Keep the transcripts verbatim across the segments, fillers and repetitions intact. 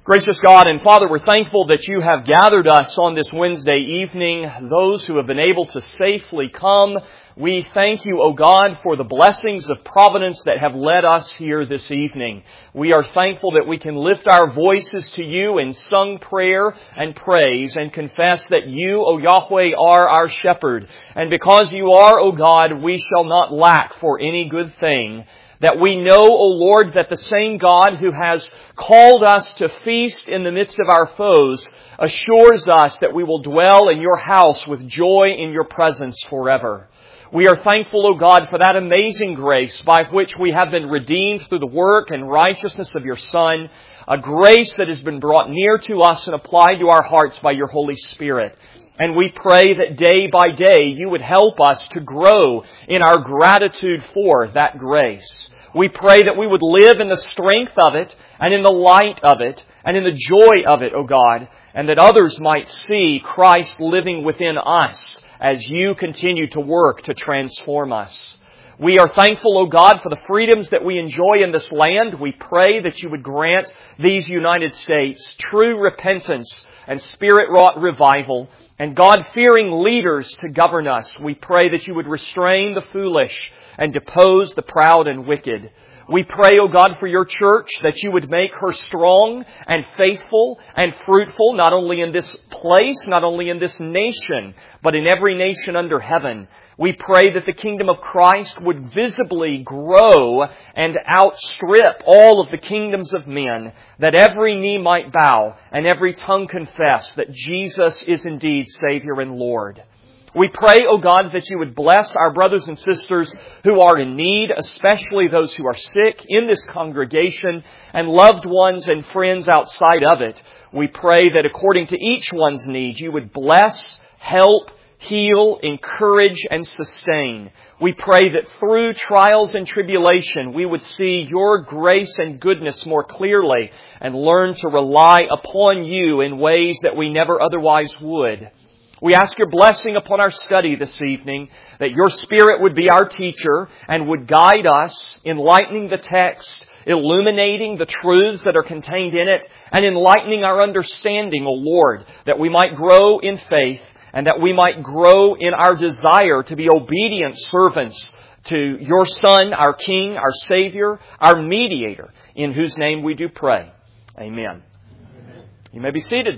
Gracious God and Father, we're thankful that You have gathered us on this Wednesday evening, those who have been able to safely come. We thank You, O God, for the blessings of providence that have led us here this evening. We are thankful that we can lift our voices to You in sung prayer and praise and confess that You, O Yahweh, are our shepherd. And because You are, O God, we shall not lack for any good thing. That we know, O Lord, that the same God who has called us to feast in the midst of our foes assures us that we will dwell in Your house with joy in Your presence forever. We are thankful, O God, for that amazing grace by which we have been redeemed through the work and righteousness of Your Son, a grace that has been brought near to us and applied to our hearts by Your Holy Spirit. And we pray that day by day You would help us to grow in our gratitude for that grace. We pray that we would live in the strength of it and in the light of it and in the joy of it, O God, and that others might see Christ living within us as You continue to work to transform us. We are thankful, O God, for the freedoms that we enjoy in this land. We pray that You would grant these United States true repentance and Spirit-wrought revival and God-fearing leaders to govern us. We pray that You would restrain the foolish and depose the proud and wicked. We pray, O God, for Your church, that You would make her strong and faithful and fruitful, not only in this place, not only in this nation, but in every nation under heaven. We pray that the kingdom of Christ would visibly grow and outstrip all of the kingdoms of men, that every knee might bow and every tongue confess that Jesus is indeed Savior and Lord. We pray, O God, that You would bless our brothers and sisters who are in need, especially those who are sick in this congregation and loved ones and friends outside of it. We pray that according to each one's need, You would bless, help, heal, encourage, and sustain. We pray that through trials and tribulation, we would see Your grace and goodness more clearly and learn to rely upon You in ways that we never otherwise would. We ask Your blessing upon our study this evening, that Your Spirit would be our teacher and would guide us, enlightening the text, illuminating the truths that are contained in it, and enlightening our understanding, O Lord, that we might grow in faith and that we might grow in our desire to be obedient servants to Your Son, our King, our Savior, our Mediator, in whose name we do pray. Amen. Amen. You may be seated.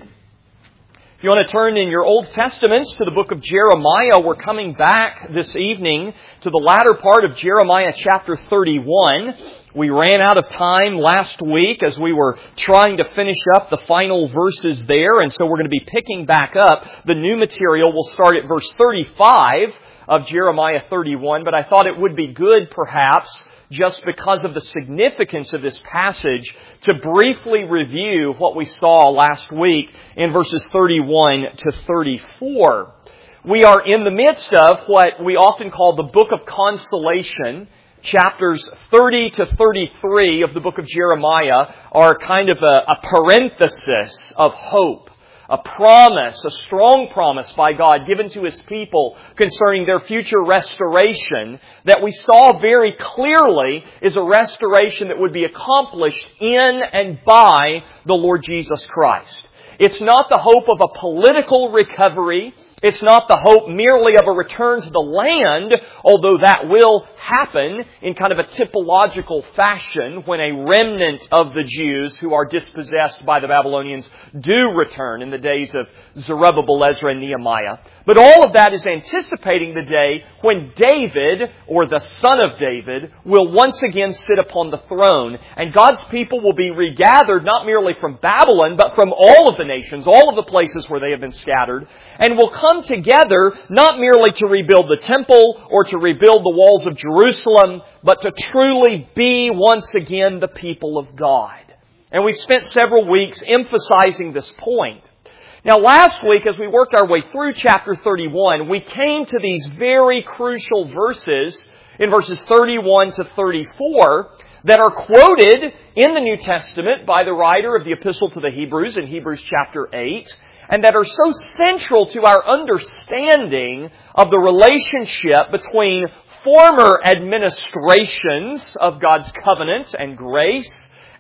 If you want to turn in your Old Testaments to the book of Jeremiah, we're coming back this evening to the latter part of Jeremiah chapter thirty-one. We ran out of time last week as we were trying to finish up the final verses there, and so we're going to be picking back up the new material. We'll start at verse thirty-five of Jeremiah thirty-one, but I thought it would be good, perhaps, just because of the significance of this passage, to briefly review what we saw last week in verses thirty-one to thirty-four. We are in the midst of what we often call the Book of Consolation. Chapters thirty to thirty-three of the book of Jeremiah are kind of a, a parenthesis of hope. A promise, a strong promise by God given to His people concerning their future restoration that we saw very clearly is a restoration that would be accomplished in and by the Lord Jesus Christ. It's not the hope of a political recovery. It's not the hope merely of a return to the land, although that will happen in kind of a typological fashion when a remnant of the Jews who are dispossessed by the Babylonians do return in the days of Zerubbabel, Ezra, and Nehemiah. But all of that is anticipating the day when David, or the son of David, will once again sit upon the throne. And God's people will be regathered not merely from Babylon, but from all of the nations, all of the places where they have been scattered, and will come together not merely to rebuild the temple or to rebuild the walls of Jerusalem, but to truly be once again the people of God. And we've spent several weeks emphasizing this point. Now, last week, as we worked our way through chapter thirty-one, we came to these very crucial verses in verses thirty-one to thirty-four that are quoted in the New Testament by the writer of the Epistle to the Hebrews in Hebrews chapter eight, and that are so central to our understanding of the relationship between former administrations of God's covenant and grace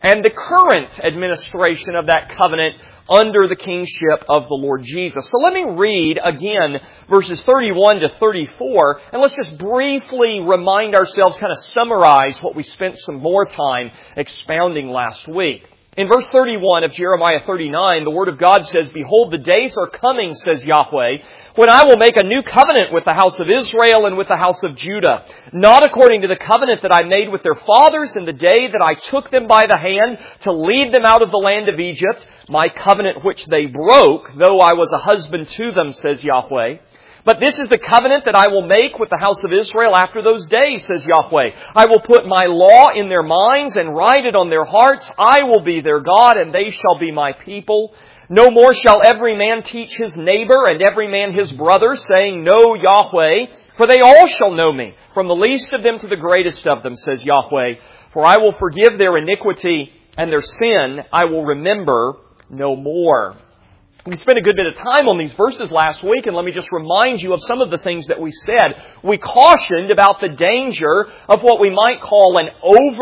and the current administration of that covenant under the kingship of the Lord Jesus. So let me read again verses thirty-one to thirty-four, and let's just briefly remind ourselves, kind of summarize what we spent some more time expounding last week. In verse thirty-one of Jeremiah thirty-nine, the Word of God says, "Behold, the days are coming, says Yahweh, when I will make a new covenant with the house of Israel and with the house of Judah, not according to the covenant that I made with their fathers in the day that I took them by the hand to lead them out of the land of Egypt, my covenant which they broke, though I was a husband to them, says Yahweh. But this is the covenant that I will make with the house of Israel after those days, says Yahweh. I will put my law in their minds and write it on their hearts. I will be their God, and they shall be my people. No more shall every man teach his neighbor and every man his brother, saying, Know Yahweh, for they all shall know me, from the least of them to the greatest of them, says Yahweh. For I will forgive their iniquity, and their sin I will remember no more." We spent a good bit of time on these verses last week, and let me just remind you of some of the things that we said. We cautioned about the danger of what we might call an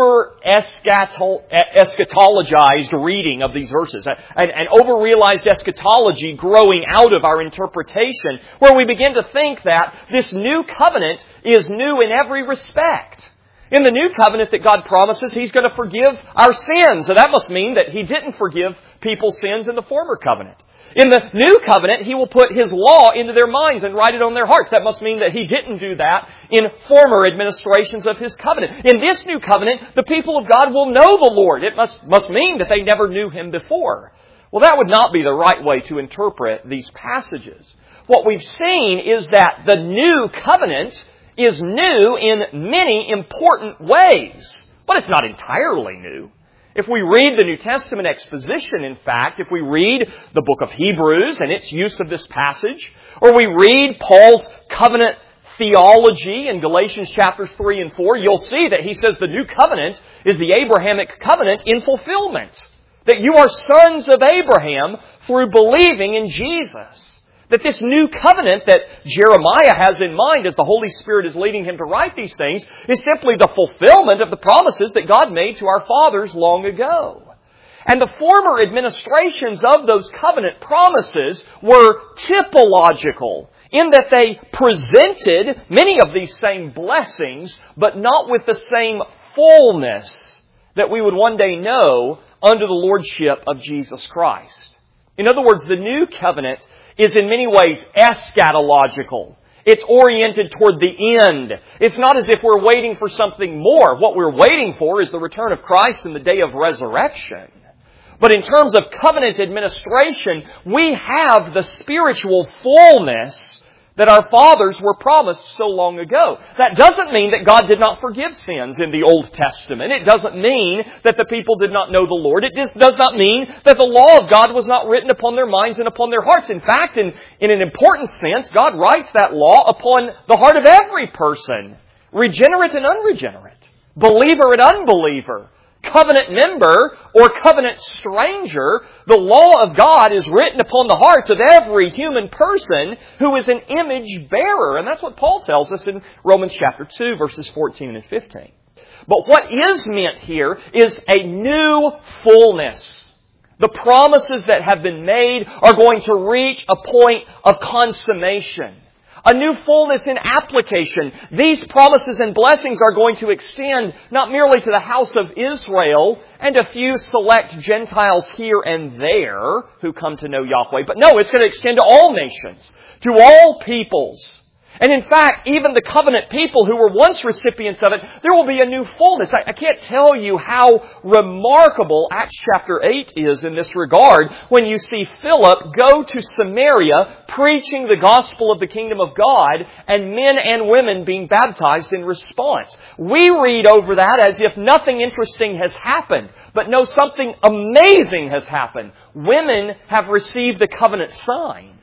over-eschatologized reading of these verses, an, an over-realized eschatology growing out of our interpretation, where we begin to think that this new covenant is new in every respect. In the new covenant that God promises, He's going to forgive our sins. So that must mean that He didn't forgive people's sins in the former covenant. In the new covenant, He will put His law into their minds and write it on their hearts. That must mean that He didn't do that in former administrations of His covenant. In this new covenant, the people of God will know the Lord. It must, must mean that they never knew Him before. Well, that would not be the right way to interpret these passages. What we've seen is that the new covenant is new in many important ways, but it's not entirely new. If we read the New Testament exposition, in fact, if we read the book of Hebrews and its use of this passage, or we read Paul's covenant theology in Galatians chapters three and four, you'll see that he says the new covenant is the Abrahamic covenant in fulfillment. That you are sons of Abraham through believing in Jesus. That this new covenant that Jeremiah has in mind as the Holy Spirit is leading him to write these things is simply the fulfillment of the promises that God made to our fathers long ago. And the former administrations of those covenant promises were typological in that they presented many of these same blessings, but not with the same fullness that we would one day know under the lordship of Jesus Christ. In other words, the new covenant is in many ways eschatological. It's oriented toward the end. It's not as if we're waiting for something more. What we're waiting for is the return of Christ in the day of resurrection. But in terms of covenant administration, we have the spiritual fullness that our fathers were promised so long ago. That doesn't mean that God did not forgive sins in the Old Testament. It doesn't mean that the people did not know the Lord. It just does not mean that the law of God was not written upon their minds and upon their hearts. In fact, in, in an important sense, God writes that law upon the heart of every person, regenerate and unregenerate, believer and unbeliever, covenant member or covenant stranger. The law of God is written upon the hearts of every human person who is an image bearer. And that's what Paul tells us in Romans chapter two, verses fourteen and fifteen. But what is meant here is a new fullness. The promises that have been made are going to reach a point of consummation. A new fullness in application. These promises and blessings are going to extend not merely to the house of Israel and a few select Gentiles here and there who come to know Yahweh, but no, it's going to extend to all nations, to all peoples. And in fact, even the covenant people who were once recipients of it, there will be a new fullness. I, I can't tell you how remarkable Acts chapter eight is in this regard when you see Philip go to Samaria preaching the gospel of the kingdom of God and men and women being baptized in response. We read over that as if nothing interesting has happened. But no, something amazing has happened. Women have received the covenant sign.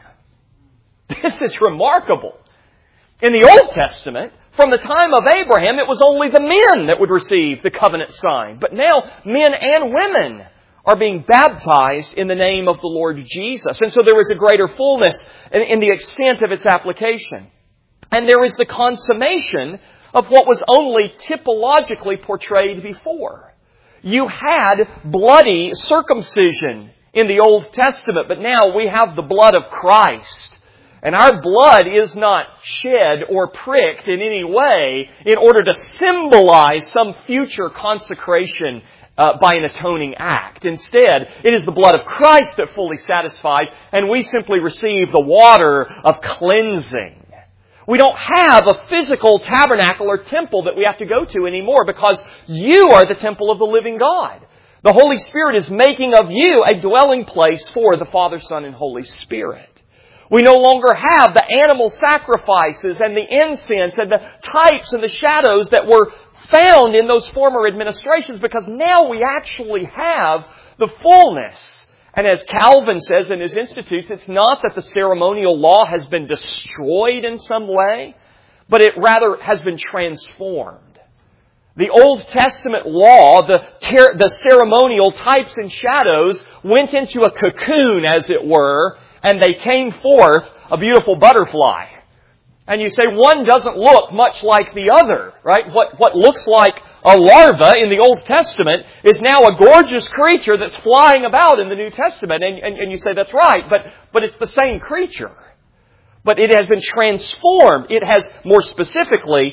This is remarkable. In the Old Testament, from the time of Abraham, it was only the men that would receive the covenant sign. But now, men and women are being baptized in the name of the Lord Jesus. And so there is a greater fullness in, in the extent of its application. And there is the consummation of what was only typologically portrayed before. You had bloody circumcision in the Old Testament, but now we have the blood of Christ. And our blood is not shed or pricked in any way in order to symbolize some future consecration uh, by an atoning act. Instead, it is the blood of Christ that fully satisfies, and we simply receive the water of cleansing. We don't have a physical tabernacle or temple that we have to go to anymore because you are the temple of the living God. The Holy Spirit is making of you a dwelling place for the Father, Son, and Holy Spirit. We no longer have the animal sacrifices and the incense and the types and the shadows that were found in those former administrations because now we actually have the fullness. And as Calvin says in his Institutes, it's not that the ceremonial law has been destroyed in some way, but it rather has been transformed. The Old Testament law, the, ter- the ceremonial types and shadows, went into a cocoon, as it were, and they came forth a beautiful butterfly. And you say one doesn't look much like the other, right? What, what looks like a larva in the Old Testament is now a gorgeous creature that's flying about in the New Testament. And, and, and you say that's right, but, but it's the same creature. But it has been transformed. It has, more specifically,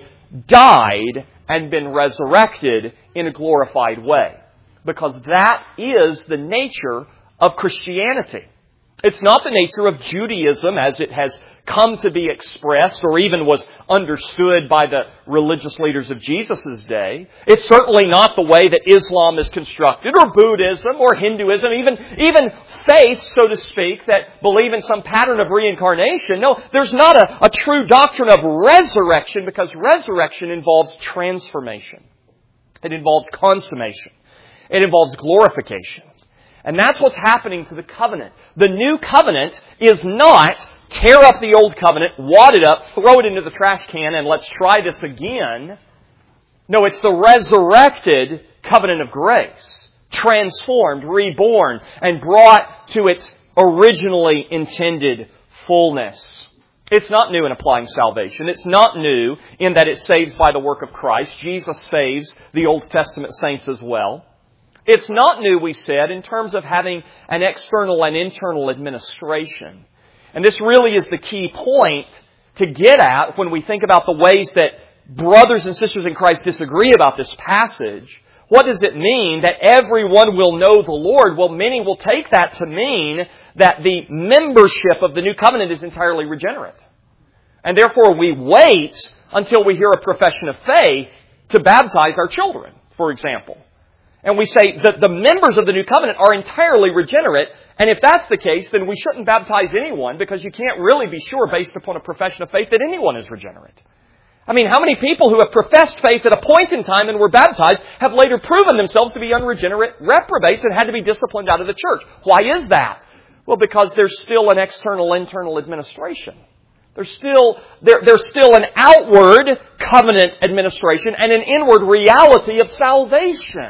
died and been resurrected in a glorified way. Because that is the nature of Christianity. It's not the nature of Judaism as it has come to be expressed or even was understood by the religious leaders of Jesus' day. It's certainly not the way that Islam is constructed or Buddhism or Hinduism, even, even faith, so to speak, that believe in some pattern of reincarnation. No, there's not a, a true doctrine of resurrection because resurrection involves transformation. It involves consummation. It involves glorification. And that's what's happening to the covenant. The new covenant is not tear up the old covenant, wad it up, throw it into the trash can, and let's try this again. No, it's the resurrected covenant of grace, transformed, reborn, and brought to its originally intended fullness. It's not new in applying salvation. It's not new in that it saves by the work of Christ. Jesus saves the Old Testament saints as well. It's not new, we said, in terms of having an external and internal administration. And this really is the key point to get at when we think about the ways that brothers and sisters in Christ disagree about this passage. What does it mean that everyone will know the Lord? Well, many will take that to mean that the membership of the new covenant is entirely regenerate. And therefore we wait until we hear a profession of faith to baptize our children, for example. And we say that the members of the new covenant are entirely regenerate. And if that's the case, then we shouldn't baptize anyone because you can't really be sure based upon a profession of faith that anyone is regenerate. I mean, how many people who have professed faith at a point in time and were baptized have later proven themselves to be unregenerate reprobates and had to be disciplined out of the church? Why is that? Well, because there's still an external, internal administration. There's still, there, there's still an outward covenant administration and an inward reality of salvation.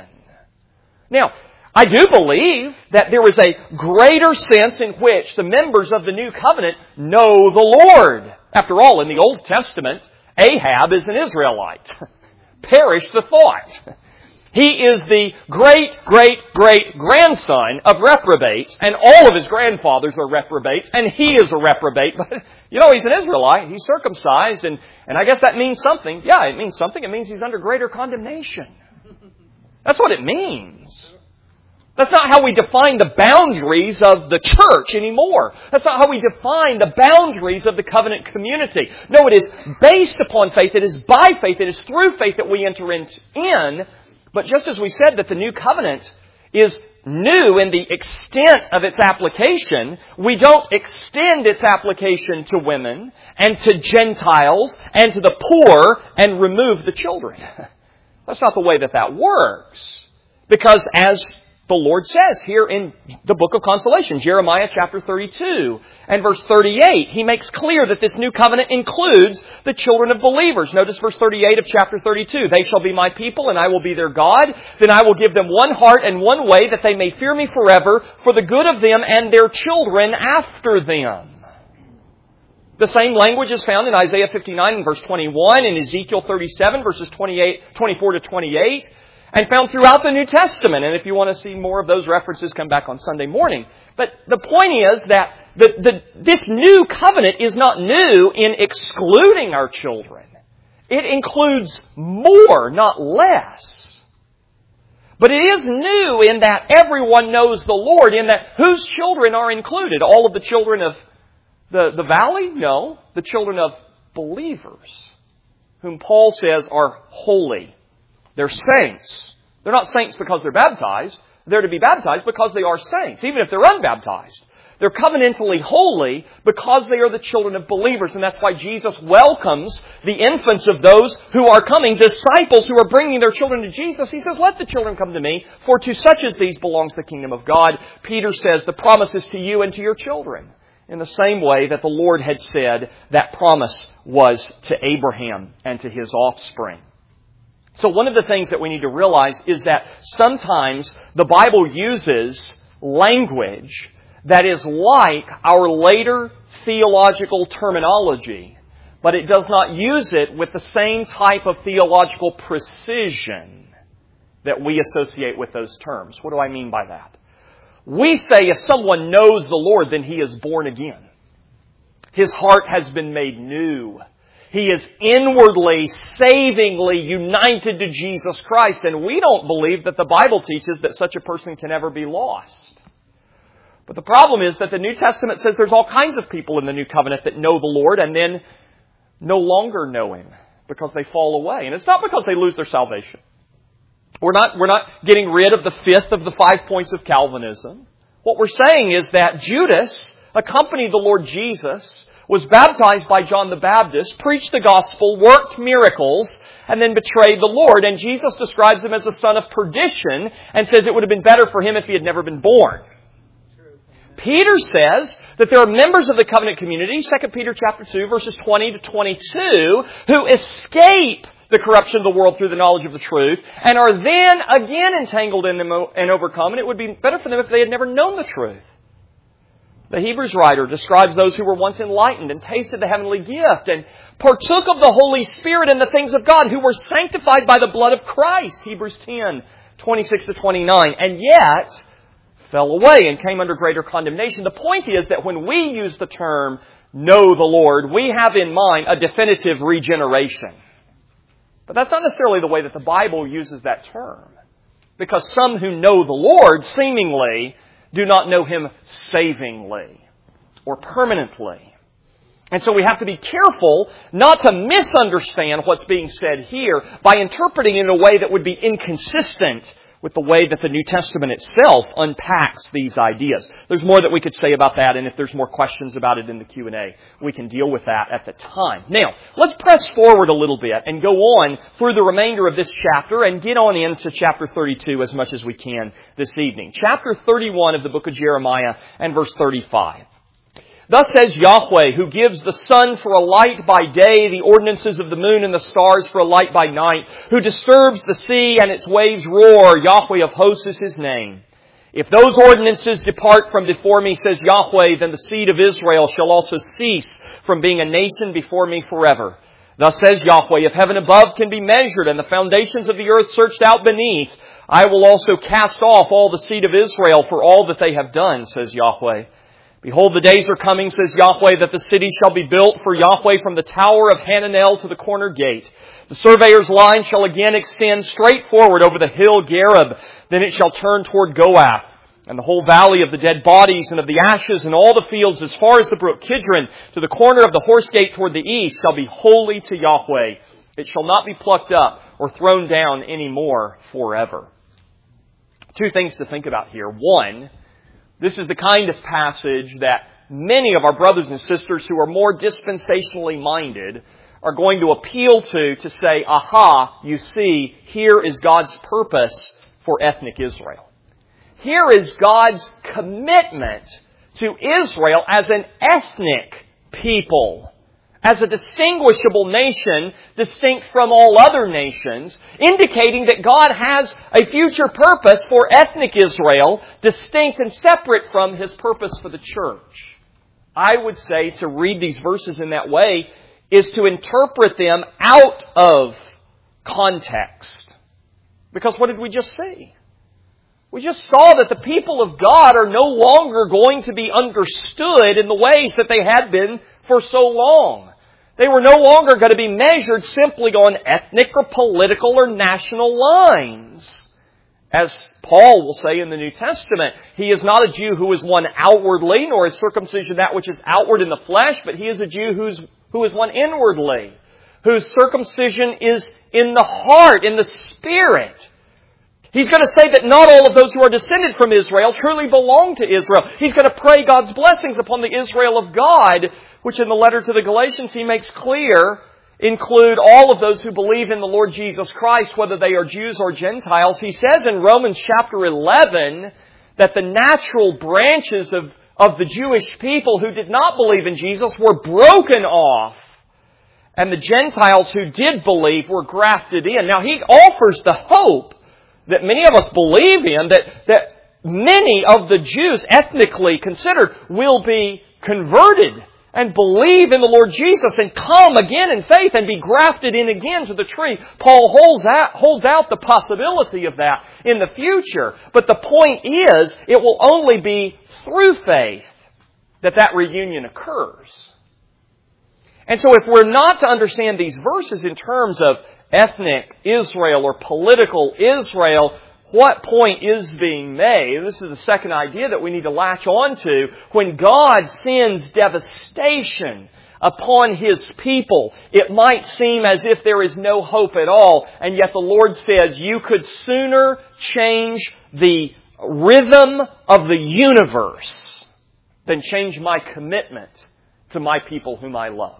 Now, I do believe that there is a greater sense in which the members of the new covenant know the Lord. After all, in the Old Testament, Ahab is an Israelite. Perish the thought. He is the great, great, great grandson of reprobates, and all of his grandfathers are reprobates, and he is a reprobate. But, you know, he's an Israelite. He's circumcised, and, and I guess that means something. Yeah, it means something. It means he's under greater condemnation. That's what it means. That's not how we define the boundaries of the church anymore. That's not how we define the boundaries of the covenant community. No, it is based upon faith. It is by faith. It is through faith that we enter in. But just as we said that the new covenant is new in the extent of its application, we don't extend its application to women and to Gentiles and to the poor and remove the children. That's not the way that that works. Because as the Lord says here in the book of Consolation, Jeremiah chapter thirty-two and verse thirty-eight, He makes clear that this new covenant includes the children of believers. Notice verse thirty-eight of chapter thirty-two. They shall be my people and I will be their God. Then I will give them one heart and one way that they may fear me forever for the good of them and their children after them. The same language is found in Isaiah fifty-nine and verse twenty-one, in Ezekiel thirty-seven verses twenty-eight, twenty-four to twenty-eight. and found throughout the New Testament. And if you want to see more of those references, come back on Sunday morning. But the point is that the, the, this new covenant is not new in excluding our children. It includes more, not less. But it is new in that everyone knows the Lord, in that whose children are included? All of the children of the, the valley? No. The children of believers, whom Paul says are holy. They're saints. They're not saints because they're baptized. They're to be baptized because they are saints, even if they're unbaptized. They're covenantally holy because they are the children of believers. And that's why Jesus welcomes the infants of those who are coming, disciples who are bringing their children to Jesus. He says, let the children come to me, for to such as these belongs the kingdom of God. Peter says, the promise is to you and to your children. In the same way that the Lord had said that promise was to Abraham and to his offspring. So one of the things that we need to realize is that sometimes the Bible uses language that is like our later theological terminology, but it does not use it with the same type of theological precision that we associate with those terms. What do I mean by that? We say if someone knows the Lord, then he is born again. His heart has been made new. He is inwardly, savingly united to Jesus Christ. And we don't believe that the Bible teaches that such a person can ever be lost. But the problem is that the New Testament says there's all kinds of people in the New Covenant that know the Lord and then no longer know Him because they fall away. And it's not because they lose their salvation. We're not, we're not getting rid of the fifth of the five points of Calvinism. What we're saying is that Judas accompanied the Lord Jesus, was baptized by John the Baptist, preached the gospel, worked miracles, and then betrayed the Lord. And Jesus describes him as a son of perdition and says it would have been better for him if he had never been born. Peter says that there are members of the covenant community, Second Peter chapter two, verses twenty to twenty-two, who escape the corruption of the world through the knowledge of the truth, and are then again entangled in them and overcome, and it would be better for them if they had never known the truth. The Hebrews writer describes those who were once enlightened and tasted the heavenly gift and partook of the Holy Spirit and the things of God, who were sanctified by the blood of Christ, Hebrews ten, twenty-six to twenty-nine, and yet fell away and came under greater condemnation. The point is that when we use the term know the Lord, we have in mind a definitive regeneration. But that's not necessarily the way that the Bible uses that term. Because some who know the Lord seemingly do not know Him savingly or permanently. And so we have to be careful not to misunderstand what's being said here by interpreting it in a way that would be inconsistent with the way that the New Testament itself unpacks these ideas. There's more that we could say about that, and if there's more questions about it in the Q and A, we can deal with that at the time. Now, let's press forward a little bit and go on through the remainder of this chapter and get on into chapter thirty-two as much as we can this evening. Chapter thirty-one of the book of Jeremiah and verse thirty-five. Thus says Yahweh, who gives the sun for a light by day, the ordinances of the moon and the stars for a light by night, who disturbs the sea and its waves roar, Yahweh of hosts is His name. If those ordinances depart from before me, says Yahweh, then the seed of Israel shall also cease from being a nation before me forever. Thus says Yahweh, if heaven above can be measured and the foundations of the earth searched out beneath, I will also cast off all the seed of Israel for all that they have done, says Yahweh. Behold, the days are coming, says Yahweh, that the city shall be built for Yahweh from the tower of Hananel to the corner gate. The surveyor's line shall again extend straight forward over the hill Gareb. Then it shall turn toward Goath. And the whole valley of the dead bodies and of the ashes and all the fields as far as the brook Kidron to the corner of the horse gate toward the east shall be holy to Yahweh. It shall not be plucked up or thrown down any more forever. Two things to think about here. One, this is the kind of passage that many of our brothers and sisters who are more dispensationally minded are going to appeal to, to say, aha, you see, here is God's purpose for ethnic Israel. Here is God's commitment to Israel as an ethnic people, as a distinguishable nation, distinct from all other nations, indicating that God has a future purpose for ethnic Israel, distinct and separate from His purpose for the church. I would say to read these verses in that way is to interpret them out of context. Because what did we just see? We just saw that the people of God are no longer going to be understood in the ways that they had been for so long. They were no longer going to be measured simply on ethnic or political or national lines. As Paul will say in the New Testament, he is not a Jew who is one outwardly, nor is circumcision that which is outward in the flesh, but he is a Jew who's, who is one inwardly, whose circumcision is in the heart, in the spirit. He's going to say that not all of those who are descended from Israel truly belong to Israel. He's going to pray God's blessings upon the Israel of God, which in the letter to the Galatians he makes clear include all of those who believe in the Lord Jesus Christ, whether they are Jews or Gentiles. He says in Romans chapter eleven that the natural branches of, of the Jewish people who did not believe in Jesus were broken off, and the Gentiles who did believe were grafted in. Now he offers the hope that many of us believe in, that, that many of the Jews, ethnically considered, will be converted and believe in the Lord Jesus and come again in faith and be grafted in again to the tree. Paul holds out, holds out the possibility of that in the future. But the point is, it will only be through faith that that reunion occurs. And so if we're not to understand these verses in terms of ethnic Israel or political Israel, what point is being made? This is the second idea that we need to latch on to. When God sends devastation upon His people, it might seem as if there is no hope at all, and yet the Lord says, you could sooner change the rhythm of the universe than change my commitment to my people whom I love.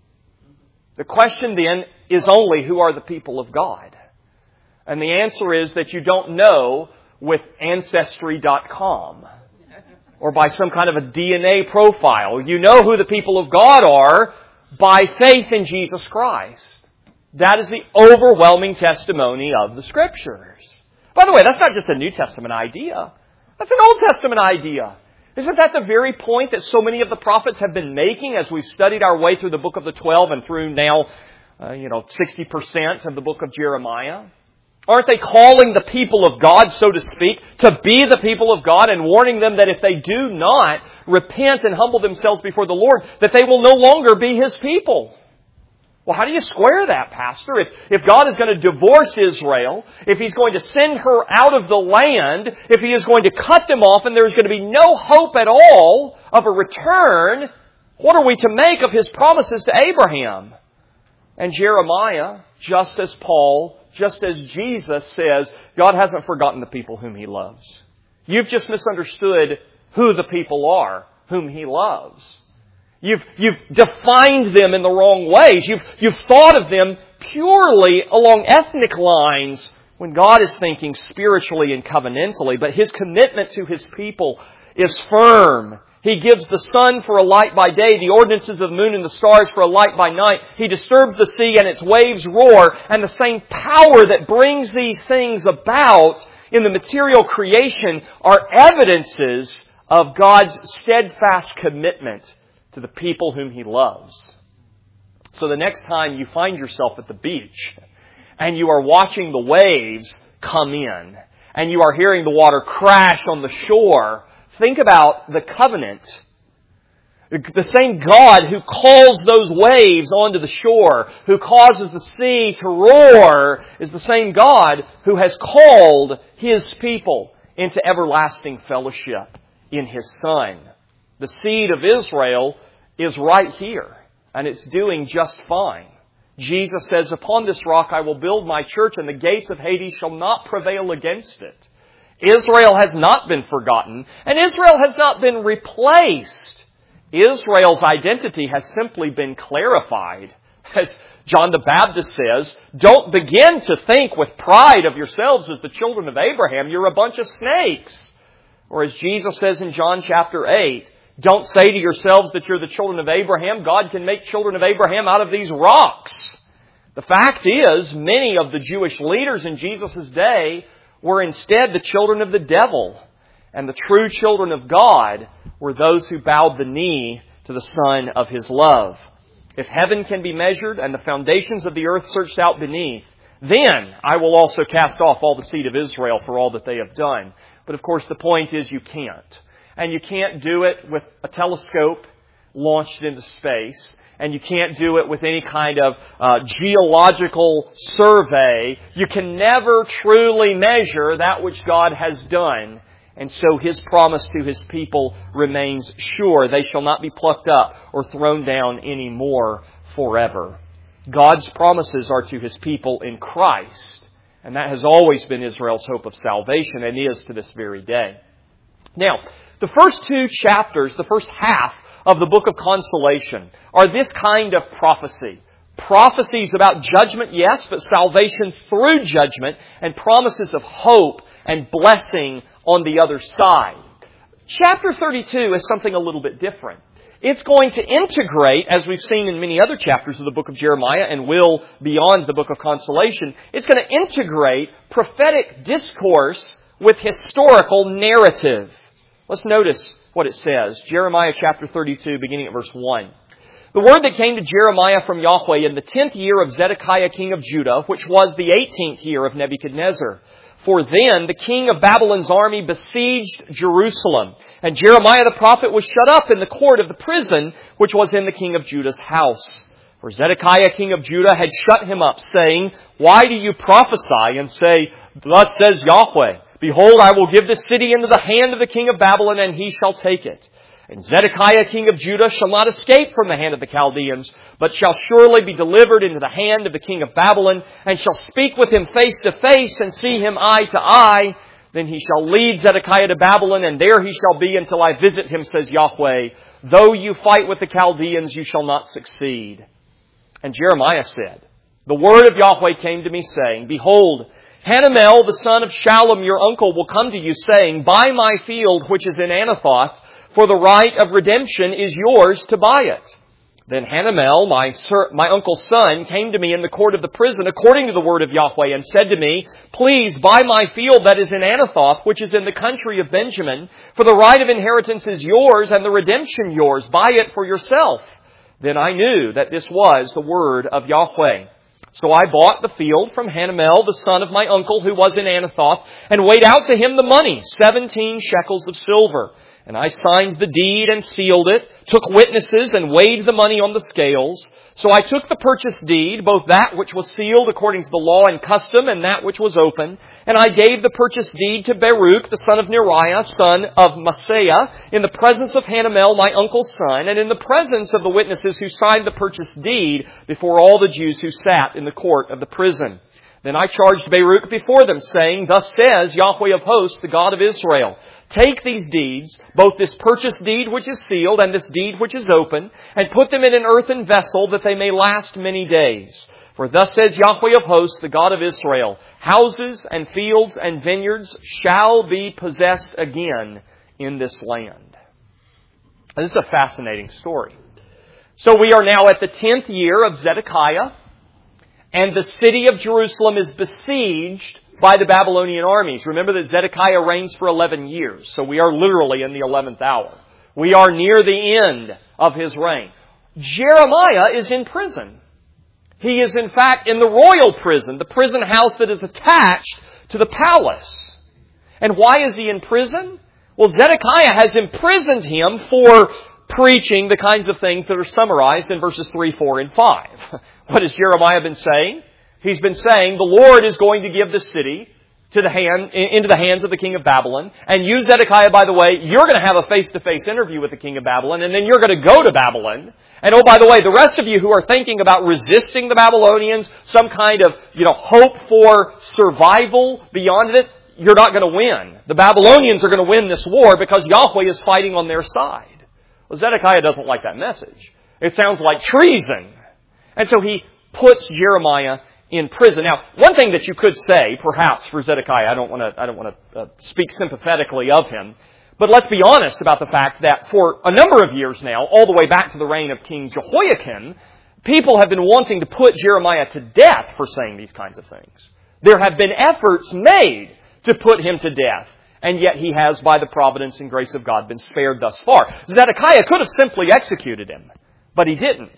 The question then is only, who are the people of God? And the answer is that you don't know with Ancestry dot com or by some kind of a D N A profile. You know who the people of God are by faith in Jesus Christ. That is the overwhelming testimony of the Scriptures. By the way, that's not just a New Testament idea. That's an Old Testament idea. Isn't that the very point that so many of the prophets have been making as we've studied our way through the book of the twelve and through now, uh, you know, sixty percent of the book of Jeremiah? Aren't they calling the people of God, so to speak, to be the people of God and warning them that if they do not repent and humble themselves before the Lord, that they will no longer be His people? Well, how do you square that, Pastor? If, if God is going to divorce Israel, if He's going to send her out of the land, if He is going to cut them off and there's going to be no hope at all of a return, what are we to make of His promises to Abraham? And Jeremiah, just as Paul, just as Jesus says, God hasn't forgotten the people whom He loves. You've just misunderstood who the people are whom He loves. You've, you've defined them in the wrong ways. You've, you've thought of them purely along ethnic lines when God is thinking spiritually and covenantally. But His commitment to His people is firm. He gives the sun for a light by day, the ordinances of the moon and the stars for a light by night. He disturbs the sea and its waves roar. And the same power that brings these things about in the material creation are evidences of God's steadfast commitment to the people whom He loves. So the next time you find yourself at the beach and you are watching the waves come in and you are hearing the water crash on the shore, think about the covenant. The same God who calls those waves onto the shore, who causes the sea to roar, is the same God who has called His people into everlasting fellowship in His Son. The seed of Israel is right here, and it's doing just fine. Jesus says, upon this rock I will build my church, and the gates of Hades shall not prevail against it. Israel has not been forgotten, and Israel has not been replaced. Israel's identity has simply been clarified. As John the Baptist says, don't begin to think with pride of yourselves as the children of Abraham. You're a bunch of snakes. Or as Jesus says in John chapter eight, don't say to yourselves that you're the children of Abraham. God can make children of Abraham out of these rocks. The fact is, many of the Jewish leaders in Jesus' day were instead the children of the devil. And the true children of God were those who bowed the knee to the Son of His love. If heaven can be measured and the foundations of the earth searched out beneath, Then I will also cast off all the seed of Israel for all that they have done. But of course the point is you can't. And you can't do it with a telescope launched into space. And you can't do it with any kind of uh, geological survey. You can never truly measure that which God has done. And so His promise to His people remains sure. They shall not be plucked up or thrown down anymore forever. God's promises are to His people in Christ. And that has always been Israel's hope of salvation and is to this very day. Now, the first two chapters, the first half of the book of Consolation, are this kind of prophecy. Prophecies about judgment, yes, but salvation through judgment and promises of hope and blessing on the other side. Chapter thirty-two is something a little bit different. It's going to integrate, as we've seen in many other chapters of the book of Jeremiah and will beyond the book of Consolation, it's going to integrate prophetic discourse with historical narrative. Let's notice what it says. Jeremiah chapter thirty-two, beginning at verse one. The word that came to Jeremiah from Yahweh in the tenth year of Zedekiah king of Judah, which was the eighteenth year of Nebuchadnezzar. For then the king of Babylon's army besieged Jerusalem, and Jeremiah the prophet was shut up in the court of the prison, which was in the king of Judah's house. For Zedekiah king of Judah had shut him up, saying, Why do you prophesy and say, Thus says Yahweh, Behold, I will give this city into the hand of the king of Babylon, and he shall take it. And Zedekiah king of Judah shall not escape from the hand of the Chaldeans, but shall surely be delivered into the hand of the king of Babylon, and shall speak with him face to face, and see him eye to eye. Then he shall lead Zedekiah to Babylon, and there he shall be until I visit him, says Yahweh. Though you fight with the Chaldeans, you shall not succeed. And Jeremiah said, The word of Yahweh came to me, saying, Behold, Hanamel, the son of Shallum, your uncle, will come to you, saying, Buy my field which is in Anathoth, for the right of redemption is yours to buy it. Then Hanamel, my, sir, my uncle's son, came to me in the court of the prison according to the word of Yahweh, and said to me, Please buy my field that is in Anathoth, which is in the country of Benjamin, for the right of inheritance is yours, and the redemption yours. Buy it for yourself. Then I knew that this was the word of Yahweh. So I bought the field from Hanamel, the son of my uncle, who was in Anathoth, and weighed out to him the money, seventeen shekels of silver. And I signed the deed and sealed it, took witnesses and weighed the money on the scales. So I took the purchase deed, both that which was sealed according to the law and custom, and that which was open. And I gave the purchase deed to Baruch, the son of Neriah, son of Maaseiah, in the presence of Hanamel, my uncle's son, and in the presence of the witnesses who signed the purchase deed before all the Jews who sat in the court of the prison. Then I charged Baruch before them, saying, Thus says Yahweh of hosts, the God of Israel, Take these deeds, both this purchase deed which is sealed and this deed which is open, and put them in an earthen vessel that they may last many days. For thus says Yahweh of hosts, the God of Israel, Houses and fields and vineyards shall be possessed again in this land. Now, this is a fascinating story. So we are now at the tenth year of Zedekiah, and the city of Jerusalem is besieged by the Babylonian armies. Remember that Zedekiah reigns for eleven years, so we are literally in the eleventh hour. We are near the end of his reign. Jeremiah is in prison. He is in fact in the royal prison, the prison house that is attached to the palace. And why is he in prison? Well, Zedekiah has imprisoned him for preaching the kinds of things that are summarized in verses three, four, and five. What has Jeremiah been saying? He's been saying the Lord is going to give the city to the hand, into the hands of the king of Babylon. And you, Zedekiah, by the way, you're going to have a face-to-face interview with the king of Babylon, and then you're going to go to Babylon. And oh, by the way, the rest of you who are thinking about resisting the Babylonians, some kind of, you know, hope for survival beyond it, you're not going to win. The Babylonians are going to win this war because Yahweh is fighting on their side. Well, Zedekiah doesn't like that message. It sounds like treason. And so he puts Jeremiah in prison. Now, one thing that you could say, perhaps, for Zedekiah, I don't want to, I don't want to uh, speak sympathetically of him, but let's be honest about the fact that for a number of years now, all the way back to the reign of King Jehoiakim, people have been wanting to put Jeremiah to death for saying these kinds of things. There have been efforts made to put him to death, and yet he has, by the providence and grace of God, been spared thus far. Zedekiah could have simply executed him, but he didn't.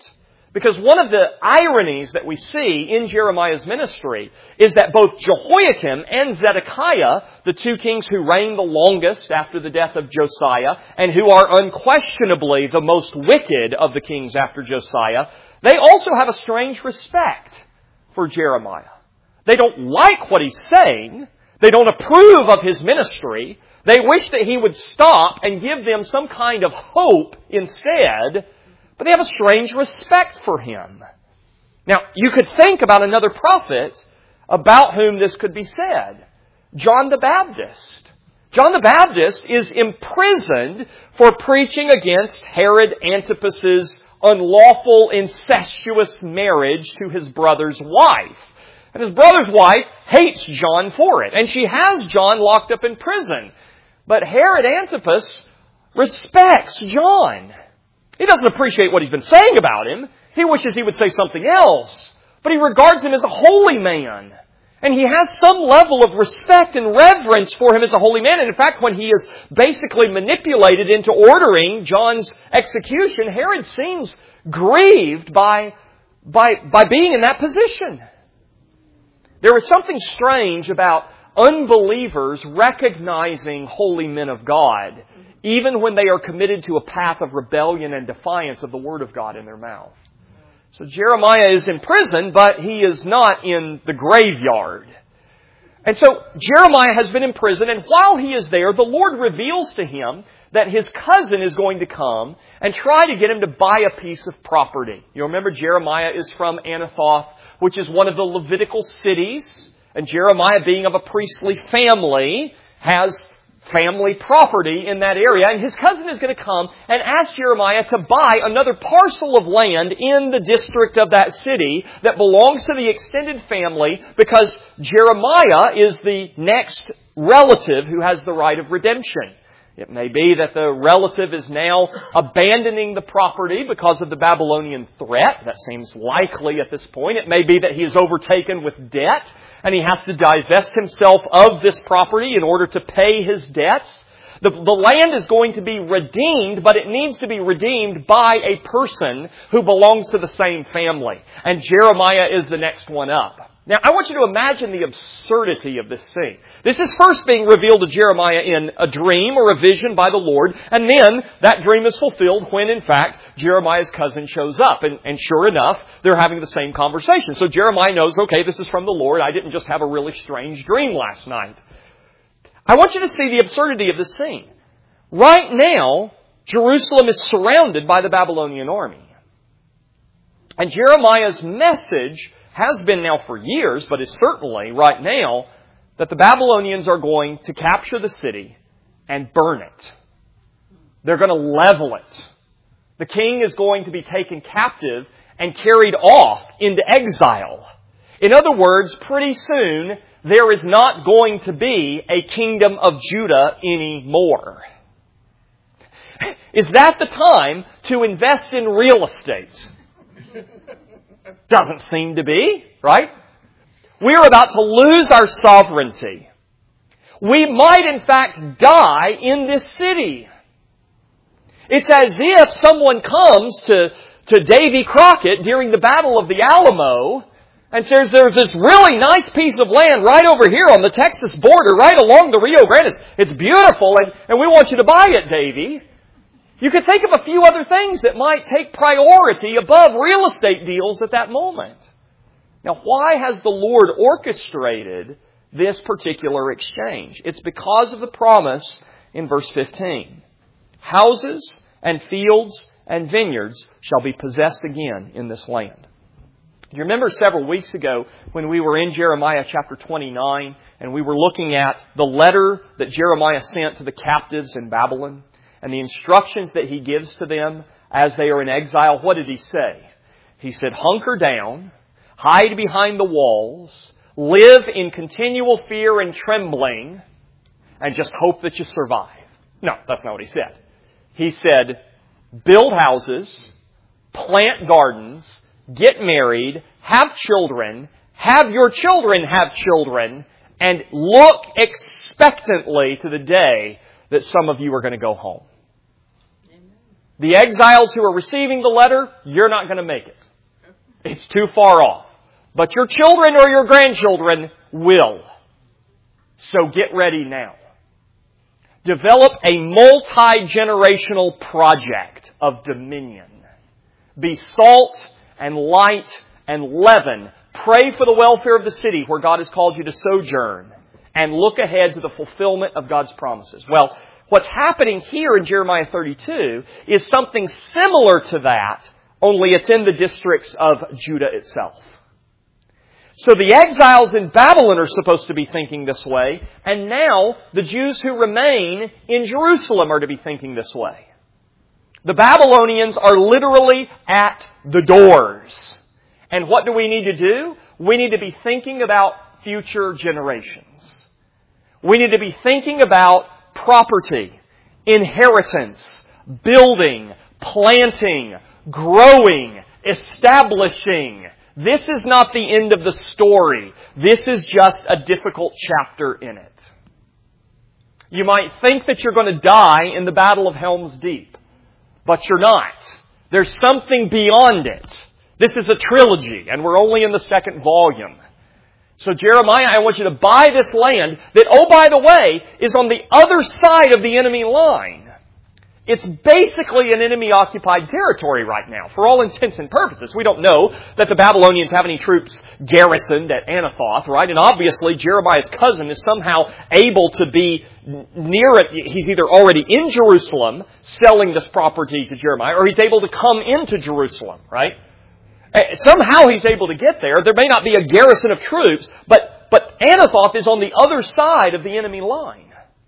Because one of the ironies that we see in Jeremiah's ministry is that both Jehoiakim and Zedekiah, the two kings who reigned the longest after the death of Josiah, and who are unquestionably the most wicked of the kings after Josiah, they also have a strange respect for Jeremiah. They don't like what he's saying. They don't approve of his ministry. They wish that he would stop and give them some kind of hope instead. But they have a strange respect for him. Now, you could think about another prophet about whom this could be said. John the Baptist. John the Baptist is imprisoned for preaching against Herod Antipas's unlawful incestuous marriage to his brother's wife. And his brother's wife hates John for it. And she has John locked up in prison. But Herod Antipas respects John. He doesn't appreciate what he's been saying about him. He wishes he would say something else. But he regards him as a holy man. And he has some level of respect and reverence for him as a holy man. And in fact, when he is basically manipulated into ordering John's execution, Herod seems grieved by, by, by being in that position. There is something strange about unbelievers recognizing holy men of God, even when they are committed to a path of rebellion and defiance of the Word of God in their mouth. So Jeremiah is in prison, but he is not in the graveyard. And so Jeremiah has been in prison, and while he is there, the Lord reveals to him that his cousin is going to come and try to get him to buy a piece of property. You remember Jeremiah is from Anathoth, which is one of the Levitical cities. And Jeremiah, being of a priestly family, has family property in that area. And his cousin is going to come and ask Jeremiah to buy another parcel of land in the district of that city that belongs to the extended family, because Jeremiah is the next relative who has the right of redemption. It may be that the relative is now abandoning the property because of the Babylonian threat. That seems likely at this point. It may be that he is overtaken with debt and he has to divest himself of this property in order to pay his debts. The, the land is going to be redeemed, but it needs to be redeemed by a person who belongs to the same family. And Jeremiah is the next one up. Now, I want you to imagine the absurdity of this scene. This is first being revealed to Jeremiah in a dream or a vision by the Lord, and then that dream is fulfilled when, in fact, Jeremiah's cousin shows up. And, and sure enough, they're having the same conversation. So Jeremiah knows, okay, this is from the Lord. I didn't just have a really strange dream last night. I want you to see the absurdity of this scene. Right now, Jerusalem is surrounded by the Babylonian army. And Jeremiah's message has been now for years, but is certainly right now, that the Babylonians are going to capture the city and burn it. They're going to level it. The king is going to be taken captive and carried off into exile. In other words, pretty soon, there is not going to be a kingdom of Judah anymore. Is that the time to invest in real estate? Doesn't seem to be, right? We're about to lose our sovereignty. We might, in fact, die in this city. It's as if someone comes to, to Davy Crockett during the Battle of the Alamo and says, there's this really nice piece of land right over here on the Texas border, right along the Rio Grande. It's, it's beautiful, and, and we want you to buy it, Davy. You could think of a few other things that might take priority above real estate deals at that moment. Now, why has the Lord orchestrated this particular exchange? It's because of the promise in verse fifteen. Houses and fields and vineyards shall be possessed again in this land. Do you remember several weeks ago when we were in Jeremiah chapter twenty-nine and we were looking at the letter that Jeremiah sent to the captives in Babylon? And the instructions that he gives to them as they are in exile, what did he say? He said, hunker down, hide behind the walls, live in continual fear and trembling, and just hope that you survive. No, that's not what he said. He said, build houses, plant gardens, get married, have children, have your children have children, and look expectantly to the day that some of you are going to go home. The exiles who are receiving the letter, you're not going to make it. It's too far off. But your children or your grandchildren will. So get ready now. Develop a multi-generational project of dominion. Be salt and light and leaven. Pray for the welfare of the city where God has called you to sojourn. And look ahead to the fulfillment of God's promises. Well, what's happening here in Jeremiah thirty-two is something similar to that, only it's in the districts of Judah itself. So the exiles in Babylon are supposed to be thinking this way, and now the Jews who remain in Jerusalem are to be thinking this way. The Babylonians are literally at the doors. And what do we need to do? We need to be thinking about future generations. We need to be thinking about property, inheritance, building, planting, growing, establishing. This is not the end of the story. This is just a difficult chapter in it. You might think that you're going to die in the Battle of Helm's Deep, but you're not. There's something beyond it. This is a trilogy, and we're only in the second volume. So Jeremiah, I want you to buy this land that, oh, by the way, is on the other side of the enemy line. It's basically an enemy-occupied territory right now, for all intents and purposes. We don't know that the Babylonians have any troops garrisoned at Anathoth, right? And obviously, Jeremiah's cousin is somehow able to be near it. He's either already in Jerusalem selling this property to Jeremiah, or he's able to come into Jerusalem, right? Somehow he's able to get there. There may not be a garrison of troops, but, but Anathoth is on the other side of the enemy line.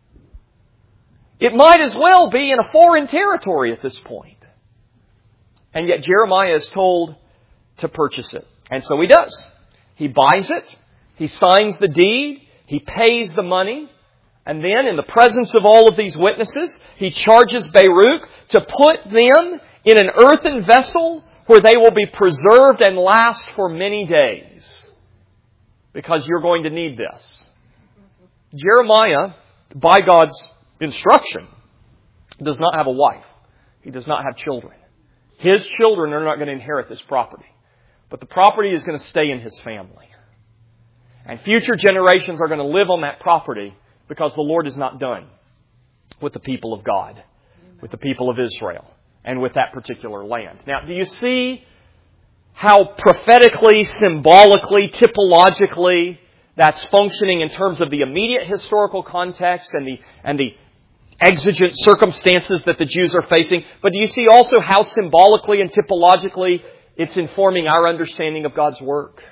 It might as well be in a foreign territory at this point. And yet Jeremiah is told to purchase it. And so he does. He buys it. He signs the deed. He pays the money. And then in the presence of all of these witnesses, he charges Baruch to put them in an earthen vessel where they will be preserved and last for many days. Because you're going to need this. Jeremiah, by God's instruction, does not have a wife. He does not have children. His children are not going to inherit this property. But the property is going to stay in his family. And future generations are going to live on that property because the Lord is not done with the people of God, with the people of Israel, and with that particular land. Now, do you see how prophetically, symbolically, typologically that's functioning in terms of the immediate historical context and the and the exigent circumstances that the Jews are facing? But do you see also how symbolically and typologically it's informing our understanding of God's work?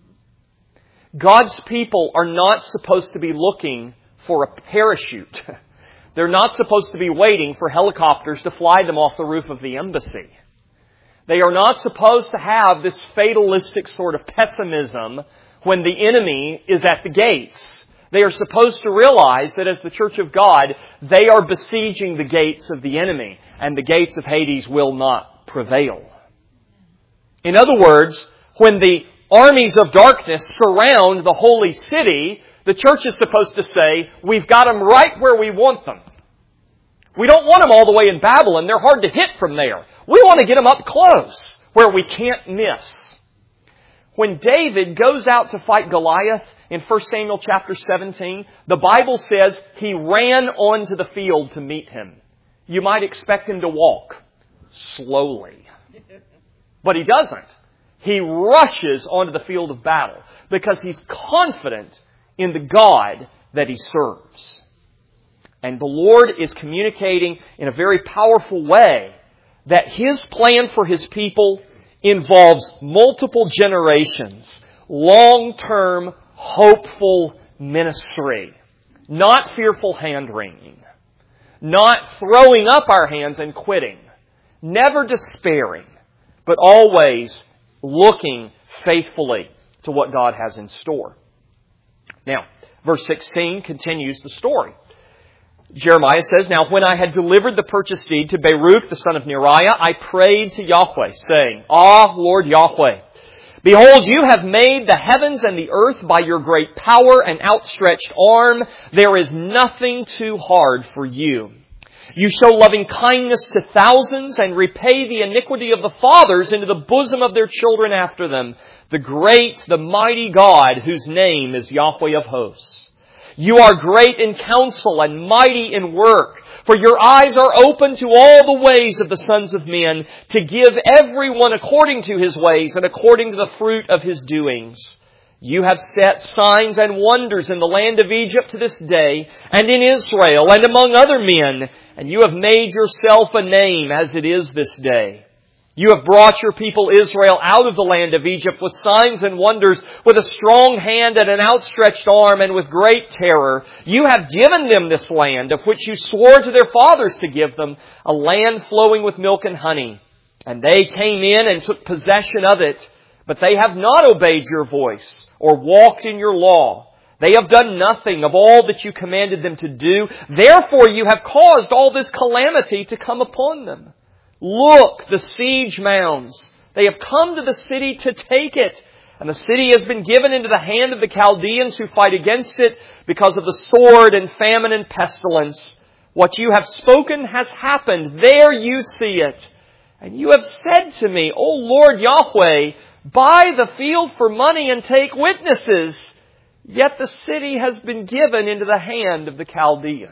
God's people are not supposed to be looking for a parachute. They're not supposed to be waiting for helicopters to fly them off the roof of the embassy. They are not supposed to have this fatalistic sort of pessimism when the enemy is at the gates. They are supposed to realize that as the church of God, they are besieging the gates of the enemy, and the gates of Hades will not prevail. In other words, when the armies of darkness surround the holy city, the church is supposed to say, we've got them right where we want them. We don't want them all the way in Babylon. They're hard to hit from there. We want to get them up close where we can't miss. When David goes out to fight Goliath in First Samuel chapter seventeen, the Bible says he ran onto the field to meet him. You might expect him to walk slowly. But he doesn't. He rushes onto the field of battle because he's confident in the God that he serves. And the Lord is communicating in a very powerful way that His plan for His people involves multiple generations, long-term, hopeful ministry, not fearful hand-wringing, not throwing up our hands and quitting, never despairing, but always looking faithfully to what God has in store. Now, verse sixteen continues the story. Jeremiah says, Now when I had delivered the purchase deed to Baruch, the son of Neriah, I prayed to Yahweh, saying, Ah, Lord Yahweh, behold, you have made the heavens and the earth by your great power and outstretched arm. There is nothing too hard for you. You show loving kindness to thousands and repay the iniquity of the fathers into the bosom of their children after them. The great, the mighty God, whose name is Yahweh of hosts. You are great in counsel and mighty in work, for your eyes are open to all the ways of the sons of men, to give everyone according to his ways and according to the fruit of his doings. You have set signs and wonders in the land of Egypt to this day, and in Israel, and among other men, and you have made yourself a name as it is this day. You have brought your people Israel out of the land of Egypt with signs and wonders, with a strong hand and an outstretched arm, and with great terror. You have given them this land, of which you swore to their fathers to give them, a land flowing with milk and honey. And they came in and took possession of it, but they have not obeyed your voice or walked in your law. They have done nothing of all that you commanded them to do. Therefore you have caused all this calamity to come upon them. Look, the siege mounds. They have come to the city to take it. And the city has been given into the hand of the Chaldeans who fight against it because of the sword and famine and pestilence. What you have spoken has happened. There you see it. And you have said to me, O Lord Yahweh, buy the field for money and take witnesses. Yet the city has been given into the hand of the Chaldeans.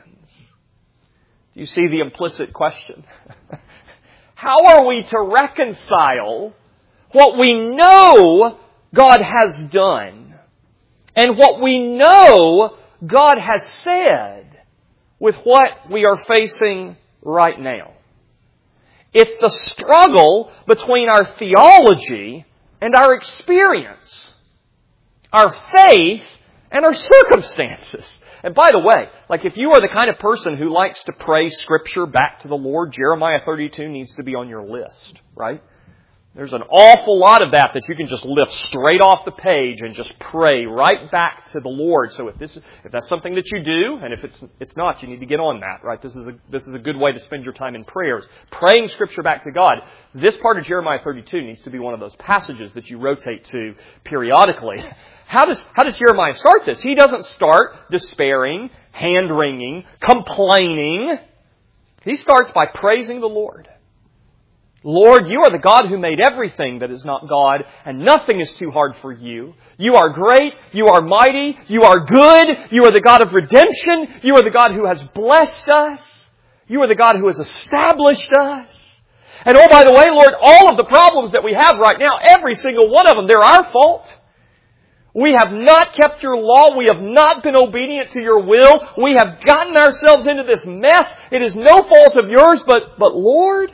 Do you see the implicit question? How are we to reconcile what we know God has done and what we know God has said with what we are facing right now? It's the struggle between our theology and our experience, our faith and our circumstances. And by the way, like if you are the kind of person who likes to pray Scripture back to the Lord, Jeremiah thirty-two needs to be on your list, right? There's an awful lot of that that you can just lift straight off the page and just pray right back to the Lord. So if this, if that's something that you do, and if it's it's not, you need to get on that, right? This is a this is a good way to spend your time in prayers, praying Scripture back to God. This part of Jeremiah thirty-two needs to be one of those passages that you rotate to periodically. How does how does Jeremiah start this? He doesn't start despairing, hand-wringing, complaining. He starts by praising the Lord. Lord, you are the God who made everything that is not God, and nothing is too hard for you. You are great. You are mighty. You are good. You are the God of redemption. You are the God who has blessed us. You are the God who has established us. And oh, by the way, Lord, all of the problems that we have right now, every single one of them, they're our fault. We have not kept your law. We have not been obedient to your will. We have gotten ourselves into this mess. It is no fault of yours, but, but Lord,